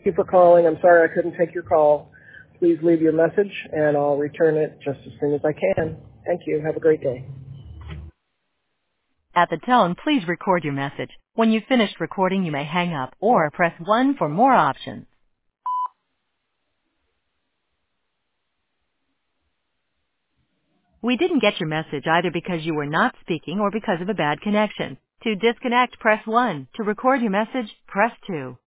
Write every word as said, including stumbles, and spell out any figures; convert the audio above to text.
Thank you for calling. I'm sorry I couldn't take your call. Please leave your message, and I'll return it just as soon as I can. Thank you. Have a great day. At the tone, please record your message. When you've finished recording, you may hang up or press one for more options. We didn't get your message either because you were not speaking or because of a bad connection. To disconnect, press one. To record your message, press two.